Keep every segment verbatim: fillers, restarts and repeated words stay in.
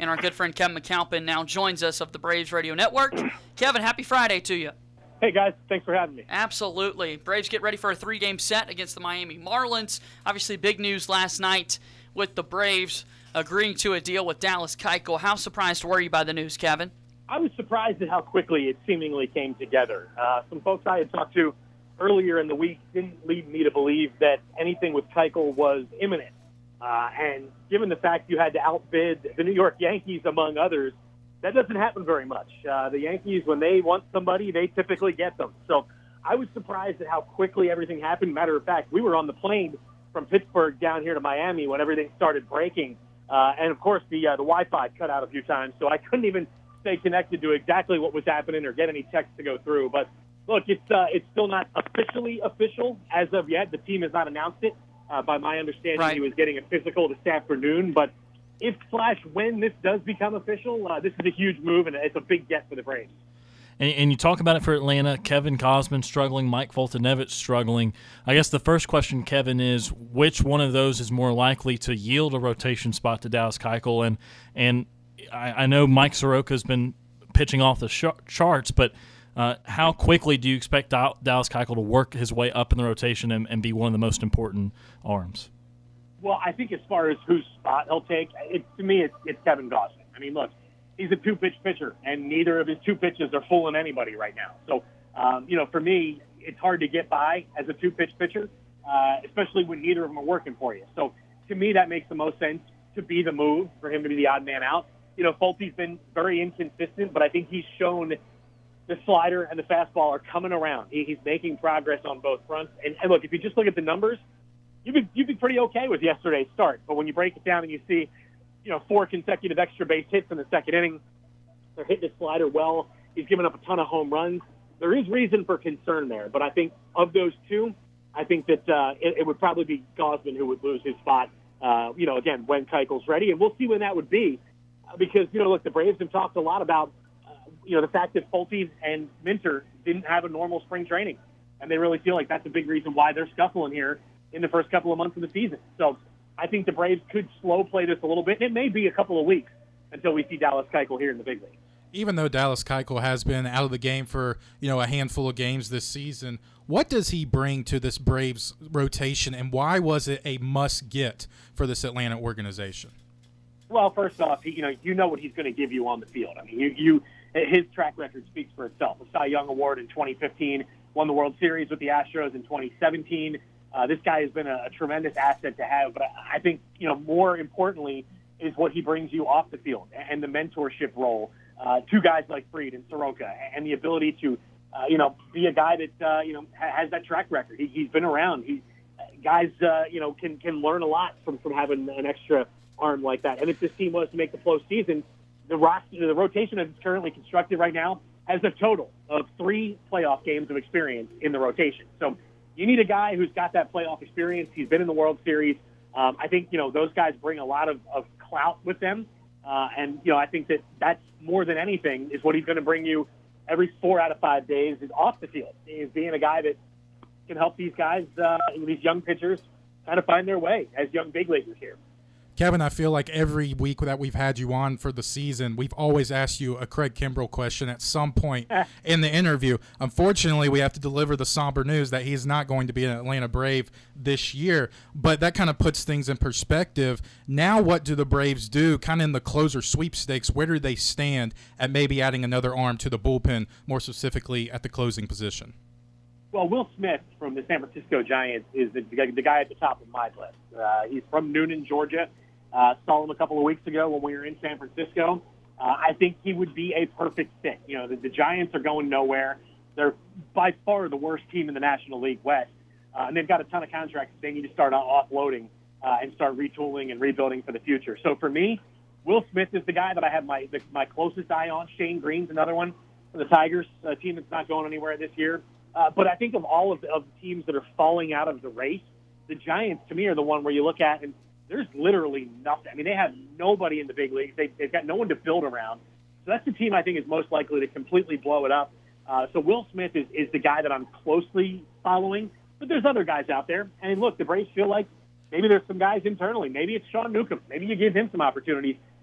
and our good friend Kevin McAlpin now joins us of the Braves Radio Network. Kevin, happy Friday to you. Hey, guys. Thanks for having me. Absolutely. Braves get ready for a three-game set against the Miami Marlins. Obviously, big news last night with the Braves agreeing to a deal with Dallas Keuchel. How surprised were you by the news, Kevin? I was surprised at how quickly it seemingly came together. Uh, some folks I had talked to earlier in the week didn't lead me to believe that anything with Keuchel was imminent. Uh, and given the fact you had to outbid the New York Yankees, among others, that doesn't happen very much. Uh, the Yankees, when they want somebody, they typically get them. So I was surprised at how quickly everything happened. Matter of fact, we were on the plane from Pittsburgh down here to Miami when everything started breaking. Uh, and, of course, the, uh, the Wi-Fi cut out a few times, so I couldn't even stay connected to exactly what was happening or get any texts to go through. But, look, it's uh, it's still not officially official as of yet. The team has not announced it. Uh, by my understanding, right. He was getting a physical this afternoon. But if slash when this does become official, uh, this is a huge move, and it's a big get for the Braves. And, and you talk about it for Atlanta, Kevin Gausman struggling, Mike Foltynewicz struggling. I guess the first question, Kevin, is which one of those is more likely to yield a rotation spot to Dallas Keuchel? And and I, I know Mike Soroka's been pitching off the sh- charts, but uh, how quickly do you expect Dallas Keuchel to work his way up in the rotation and, and be one of the most important arms? Well, I think as far as whose spot he'll take, it, to me, it's, it's Kevin Gausman. I mean, look, he's a two-pitch pitcher, and neither of his two pitches are fooling anybody right now. So, um, you know, for me, it's hard to get by as a two-pitch pitcher, uh, especially when neither of them are working for you. So, to me, that makes the most sense to be the move, for him to be the odd man out. You know, Folty's been very inconsistent, but I think he's shown the slider and the fastball are coming around. He, he's making progress on both fronts. And, and, look, if you just look at the numbers, you'd be, you'd be pretty okay with yesterday's start. But when you break it down and you see, you know, four consecutive extra base hits in the second inning. They're hitting his slider well. He's given up a ton of home runs. There is reason for concern there, but I think of those two, I think that uh, it, it would probably be Gausman who would lose his spot, uh, you know, again, when Keuchel's ready. And we'll see when that would be uh, because, you know, look, the Braves have talked a lot about, uh, you know, the fact that Folty and Minter didn't have a normal spring training. And they really feel like that's a big reason why they're scuffling here in the first couple of months of the season. So I think the Braves could slow play this a little bit, and it may be a couple of weeks until we see Dallas Keuchel here in the big league. Even though Dallas Keuchel has been out of the game for, you know, a handful of games this season, what does he bring to this Braves rotation, and why was it a must-get for this Atlanta organization? Well, first off, he, you know, you know what he's going to give you on the field. I mean, you, you his track record speaks for itself. The Cy Young Award in twenty fifteen, won the World Series with the Astros in twenty seventeen. Uh, this guy has been a, a tremendous asset to have, but I, I think, you know, more importantly is what he brings you off the field and the mentorship role uh, to guys like Fried and Soroka and the ability to, uh, you know, be a guy that, uh, you know, has that track record. He, he's been around. He, guys, uh, you know, can, can learn a lot from, from having an extra arm like that. And if this team was to make the postseason, the roster, the rotation that's currently constructed right now has a total of three playoff games of experience in the rotation. So you need a guy who's got that playoff experience. He's been in the World Series. Um, I think, you know, those guys bring a lot of, of clout with them. Uh, and, you know, I think that that's more than anything is what he's going to bring you every four out of five days is off the field, is being a guy that can help these guys, uh, these young pitchers, kind of find their way as young big leaguers here. Kevin, I feel like every week that we've had you on for the season, we've always asked you a Craig Kimbrell question at some point in the interview. Unfortunately, we have to deliver the somber news that he's not going to be an Atlanta Brave this year, but that kind of puts things in perspective. Now what do the Braves do kind of in the closer sweepstakes? Where do they stand at maybe adding another arm to the bullpen, more specifically at the closing position? Well, Will Smith from the San Francisco Giants is the, the guy at the top of my list. Uh, he's from Noonan, Georgia. Uh, saw him a couple of weeks ago when we were in San Francisco. Uh, I think he would be a perfect fit. You know, the, the Giants are going nowhere. They're by far the worst team in the National League West, uh, and they've got a ton of contracts they need to start offloading uh, and start retooling and rebuilding for the future. So for me, Will Smith is the guy that I have my the, my closest eye on. Shane Green's another one for the Tigers, a team that's not going anywhere this year. Uh, but I think of all of the, of the teams that are falling out of the race, the Giants, to me, are the one where you look at and there's literally nothing. I mean, they have nobody in the big leagues. They, they've got no one to build around. So that's the team I think is most likely to completely blow it up. Uh, so Will Smith is, is the guy that I'm closely following. But there's other guys out there. And, look, the Braves feel like maybe there's some guys internally. Maybe it's Sean Newcomb. Maybe you give him some opportunities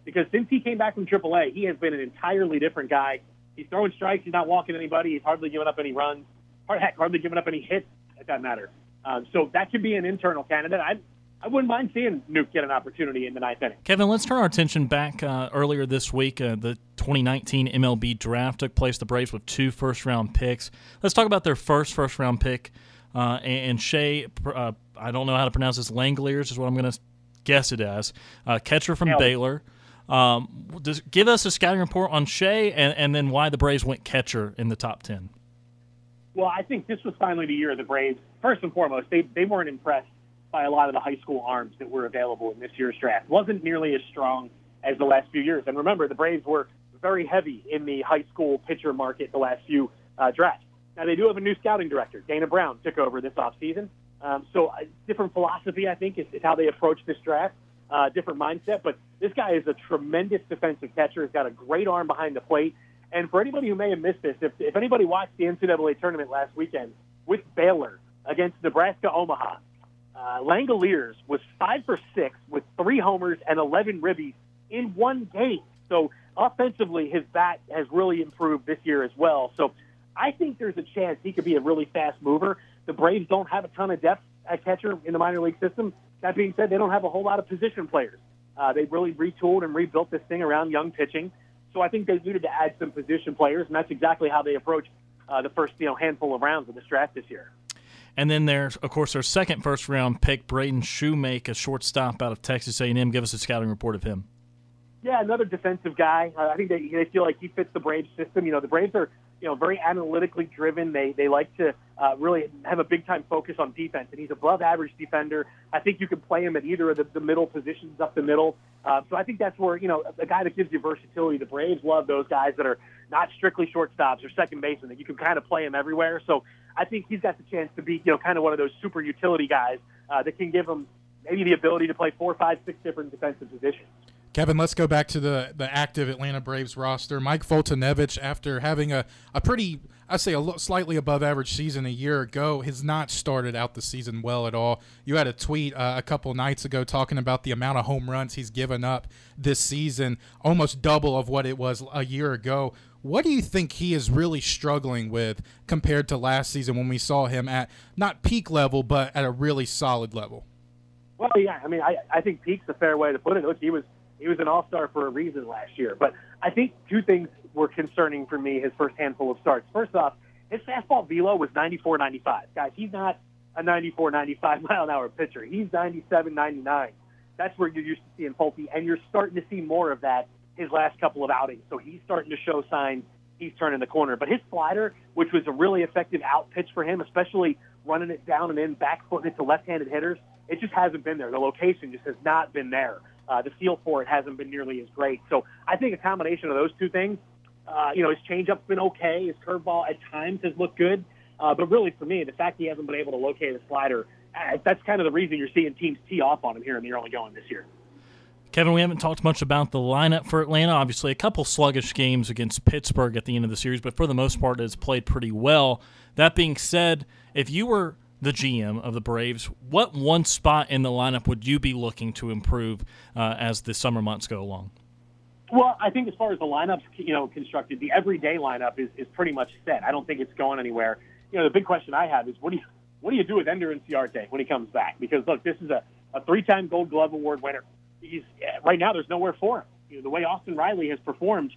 because since he came back from triple A, he has been an entirely different guy. He's throwing strikes. He's not walking anybody. He's hardly giving up any runs. Heck, hardly giving up any hits, at that matter. Um, so that could be an internal candidate. I I wouldn't mind seeing Nuke get an opportunity in the ninth inning. Kevin, let's turn our attention back uh, earlier this week. Uh, the twenty nineteen M L B draft took place. The Braves with two first-round picks. Let's talk about their first first-round pick. Uh, and, and Shea, uh, I don't know how to pronounce this, Langeliers is what I'm going to guess it as, uh, catcher from Hell. Baylor. Um, does, give us a scouting report on Shea and, and then why the Braves went catcher in the top ten. Well, I think this was finally the year of the Braves. First and foremost, they, they weren't impressed by a lot of the high school arms that were available in this year's draft. Wasn't nearly as strong as the last few years. And remember, the Braves were very heavy in the high school pitcher market the last few uh, drafts. Now, they do have a new scouting director. Dana Brown took over this offseason. Um, so a different philosophy, I think, is, is how they approach this draft. Uh, different mindset. But this guy is a tremendous defensive catcher. He's got a great arm behind the plate. And for anybody who may have missed this, if, if anybody watched the N C double A tournament last weekend with Baylor against Nebraska Omaha, uh, Langeliers was five for six with three homers and eleven ribbies in one game. So offensively, his bat has really improved this year as well. So I think there's a chance he could be a really fast mover. The Braves don't have a ton of depth at catcher in the minor league system. That being said, they don't have a whole lot of position players. Uh, they've really retooled and rebuilt this thing around young pitching. So I think they needed to add some position players, and that's exactly how they approach uh, the first you know handful of rounds of this draft this year. And then there's, of course, their second first-round pick, Braden Shoemake, a shortstop out of Texas A and M. Give us a scouting report of him. Yeah, another defensive guy. Uh, I think they, they feel like he fits the Braves system. You know, the Braves are you know very analytically driven. They they like to uh, really have a big-time focus on defense, and he's above-average defender. I think you can play him at either of the, the middle positions up the middle. Uh, so I think that's where, you know, a guy that gives you versatility. The Braves love those guys that are not strictly shortstops or second basemen, that you can kind of play him everywhere. So I think he's got the chance to be, you know, kind of one of those super utility guys uh, that can give him maybe the ability to play four, five, six different defensive positions. Kevin, let's go back to the, the active Atlanta Braves roster. Mike Foltynewicz, after having a, a pretty, I say a lo- slightly above average season a year ago, has not started out the season well at all. You had a tweet uh, a couple nights ago talking about the amount of home runs he's given up this season, almost double of what it was a year ago. What do you think he is really struggling with compared to last season when we saw him at not peak level, but at a really solid level? Well, yeah, I mean, I, I think peak's a fair way to put it. Look, he was He was an all-star for a reason last year. But I think two things were concerning for me his first handful of starts. First off, his fastball velo was ninety-four ninety-five. Guys, he's not a ninety-four ninety-five mile-an-hour pitcher. He's ninety-seven ninety-nine. That's where you're used to seeing Folty, and you're starting to see more of that his last couple of outings. So he's starting to show signs he's turning the corner. But his slider, which was a really effective out pitch for him, especially running it down and in, back footing it to left-handed hitters, it just hasn't been there. The location just has not been there. Uh, the feel for it hasn't been nearly as great. So I think a combination of those two things, uh, you know, his changeup's been okay. His curveball at times has looked good. Uh, but really, for me, the fact he hasn't been able to locate a slider, uh, that's kind of the reason you're seeing teams tee off on him here in the early going this year. Kevin, we haven't talked much about the lineup for Atlanta. Obviously, a couple sluggish games against Pittsburgh at the end of the series, but for the most part, it's played pretty well. That being said, if you were the G M of the Braves, what one spot in the lineup would you be looking to improve uh, as the summer months go along? Well, I think as far as the lineup's you know constructed, the everyday lineup is, is pretty much set. I don't think it's going anywhere. You know, the big question I have is what do you what do you do with Ender Inciarte when he comes back? Because look, this is a, a three-time Gold Glove Award winner. He's right now. There's nowhere for him. You know, the way Austin Riley has performed,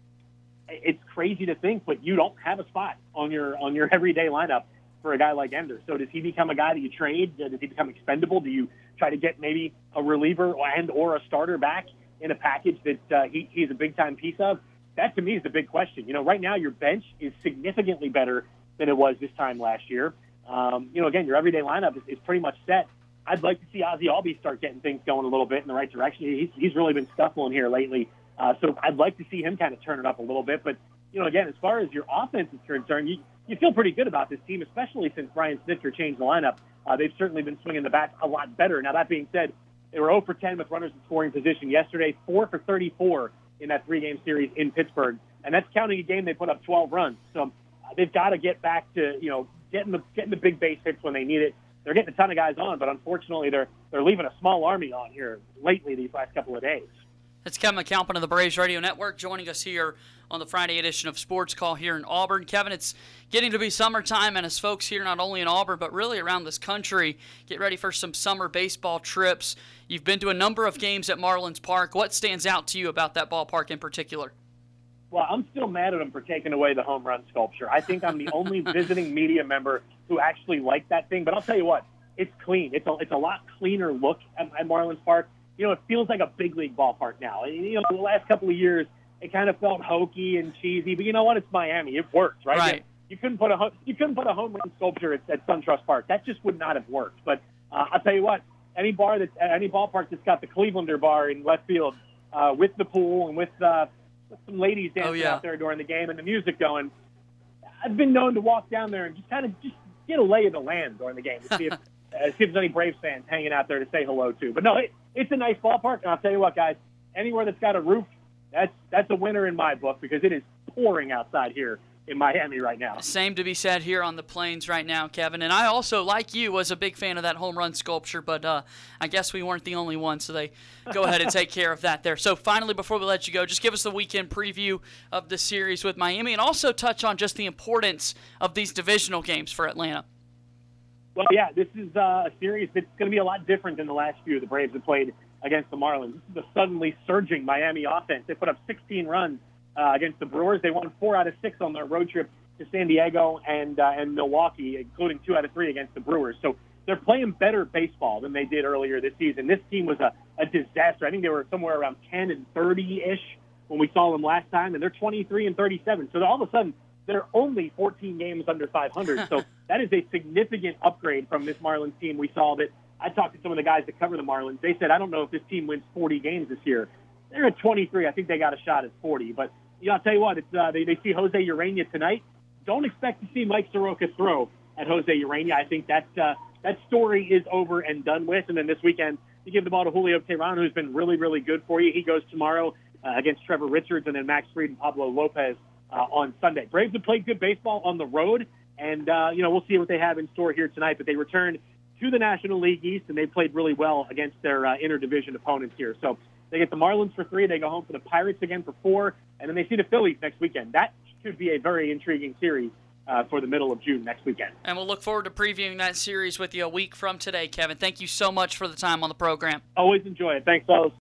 it's crazy to think, but you don't have a spot on your on your everyday lineup for a guy like Ender. So does he become a guy that you trade? Does he become expendable? Do you try to get maybe a reliever and or a starter back in a package that uh, he, he's a big-time piece of? That, to me, is the big question. You know, right now your bench is significantly better than it was this time last year. Um, you know, again, your everyday lineup is, is pretty much set. I'd like to see Ozzie Albies start getting things going a little bit in the right direction. He's, he's really been scuffling here lately. Uh, so I'd like to see him kind of turn it up a little bit. But, you know, again, as far as your offense is concerned, you, you feel pretty good about this team, especially since Brian Snitker changed the lineup. Uh, they've certainly been swinging the bat a lot better. Now, that being said, they were oh for ten with runners in scoring position yesterday, four for thirty-four in that three-game series in Pittsburgh. And that's counting a game they put up twelve runs. So uh, they've got to get back to, you know, getting the getting the big base hits when they need it. They're getting a ton of guys on, but unfortunately they're they're leaving a small army on here lately these last couple of days. That's Kevin McAlpin of the Braves Radio Network joining us here on the Friday edition of Sports Call here in Auburn. Kevin, it's getting to be summertime, and as folks here not only in Auburn but really around this country get ready for some summer baseball trips, you've been to a number of games at Marlins Park. What stands out to you about that ballpark in particular? Well, I'm still mad at them for taking away the home run sculpture. I think I'm the only visiting media member who actually liked that thing. But I'll tell you what, it's clean. It's a, it's a lot cleaner look at, at Marlins Park. You know, it feels like a big league ballpark now. You know, the last couple of years, it kind of felt hokey and cheesy. But you know what? It's Miami. It works, right? Right. You couldn't put a you couldn't put a home run sculpture at, at SunTrust Park. That just would not have worked. But uh, I'll tell you what, any bar that any ballpark that's got the Clevelander bar in left field uh, with the pool and with uh, some ladies dancing oh, yeah. out there during the game and the music going, I've been known to walk down there and just kind of just get a lay of the land during the game to see if, uh, see if there's any Braves fans hanging out there to say hello to. But no, it, it's a nice ballpark, and I'll tell you what, guys, anywhere that's got a roof, that's that's a winner in my book because it is pouring outside here in Miami right now. Same to be said here on the Plains right now, Kevin. And I also, like you, was a big fan of that home run sculpture, but uh, I guess we weren't the only ones, so they go ahead and take care of that there. So finally, before we let you go, just give us the weekend preview of the series with Miami and also touch on just the importance of these divisional games for Atlanta. Well, yeah, this is uh, a series that's going to be a lot different than the last few the Braves have played against the Marlins. This is the suddenly surging Miami offense. They put up sixteen runs Uh, against the Brewers. They won four out of six on their road trip to San Diego and uh, and Milwaukee, including two out of three against the Brewers. So they're playing better baseball than they did earlier this season. This team was a, a disaster. I think they were somewhere around ten and thirty-ish when we saw them last time, and they're twenty-three and thirty-seven. So all of a sudden, they're only fourteen games under five hundred. So that is a significant upgrade from this Marlins team. We saw that. I talked to some of the guys that cover the Marlins. They said, I don't know if this team wins forty games this year. They're at twenty-three. I think they got a shot at forty, but yeah, I'll tell you what, it's, uh, they, they see Jose Urena tonight. Don't expect to see Mike Soroka throw at Jose Urena. I think that, uh, that story is over and done with. And then this weekend, you give the ball to Julio Teheran, who's been really, really good for you. He goes tomorrow uh, against Trevor Richards and then Max Fried and Pablo Lopez uh, on Sunday. Braves have played good baseball on the road, and, uh, you know, we'll see what they have in store here tonight. But they return to the National League East, and they played really well against their uh, interdivision opponents here. So they get the Marlins for three. They go home for the Pirates again for four. And then they see the Phillies next weekend. That should be a very intriguing series uh, for the middle of June next weekend. And we'll look forward to previewing that series with you a week from today, Kevin. Thank you so much for the time on the program. Always enjoy it. Thanks, fellas.